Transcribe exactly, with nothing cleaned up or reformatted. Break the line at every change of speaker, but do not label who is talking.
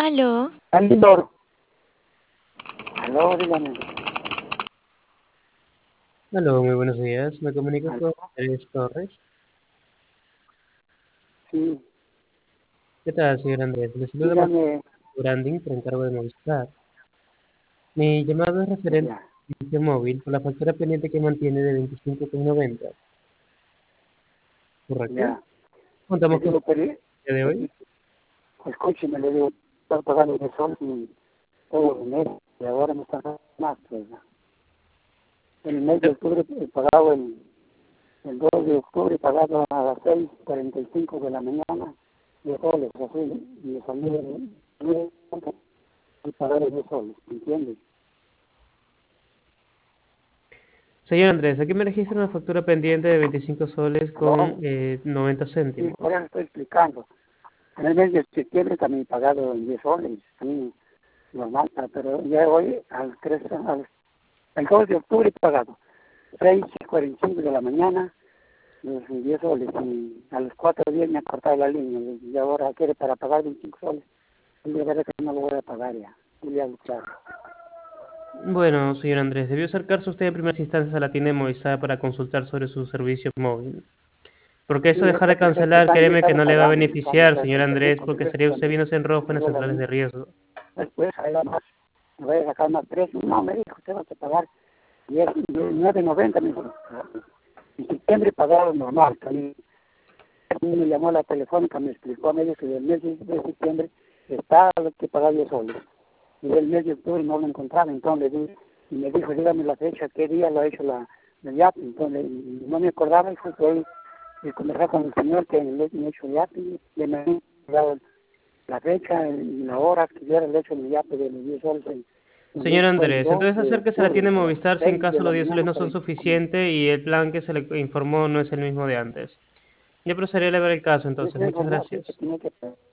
Aló.
Aló, aló, dígame.
Aló, muy buenos días. Me comunico
Aló,
con Andrés Torres.
sí,
¿Qué tal, señor Andrés? Le saluda Manuel
dígame.
Branding por encargo de Movistar. Mi llamado es referente
Ya,
al servicio móvil por la factura pendiente que mantiene de veinticinco con noventa. ¿Correcto?
ya. Le
Contamos con
digo, pero,
el día de hoy.
escúcheme, le digo, estoy pagando de sol y todo el mes, y ahora me están dando más, pues, ¿no? El mes de octubre he pagado el, el dos de octubre, he pagado a las seis cuarenta y cinco de la mañana, de soles, así, y me salió el nueve y pagar de soles, ¿me entiendes?
Señor Andrés, aquí me registra una factura pendiente de veinticinco soles con
¿Aló?
eh, noventa
Sí,
céntimos.
por eso estoy explicando. En el mes de septiembre también he pagado en diez soles, también normal, pero ya hoy al tres, al, el dos de octubre he pagado seis cuarenta y cinco de la mañana, los diez soles, y a los cuatro días me ha cortado la línea, y ahora quiere para pagar veinticinco soles, y de verdad que no lo voy a pagar ya, voy a luchar.
Bueno, señor Andrés, debió acercarse usted en primeras instancias a la tienda de Movistar para consultar sobre su servicio móvil. Porque eso
Sí,
dejar de
esto que estoy
cancelar,
explicando, yo
créeme que
estaba
no le va a
pagando, explicando,
beneficiar,
pero
señor
el
Andrés,
servicio,
porque
el
estaría usted
servicio,
viéndose en rojo en las
yo la
centrales
vi,
de riesgo.
después ahí va más, me voy a sacar más precio, no, me dijo, usted va a pagar diez, nueve noventa, me dijo, en septiembre pagaba normal, también. Me llamó a la telefónica, me explicó, me dijo que del mes de septiembre está lo que pagar diez soles. Y del mes de octubre no lo encontraba, entonces le dije, y me dijo, dígame la fecha, qué día lo ha hecho la, la Y A P. Entonces y no me acordaba, y fue que hoy y conversar con el señor que le he hecho el Y A P, y le me había dado la fecha y la hora que yo le he hecho el Y A P de los diez soles. En, en
Señor
vez fue el
Andrés,
dos
entonces
de
acérquese a la
octubre,
tienda de
a las
Movistar si en
seis de
caso los
la
diez soles
mañana,
no son
cuarenta y cinco minutos.
suficientes y el plan que se le informó no es el mismo de antes. Yo procederé a ver el caso,
Es
entonces.
eso,
Muchas
ya, sí, que
gracias.
tiene que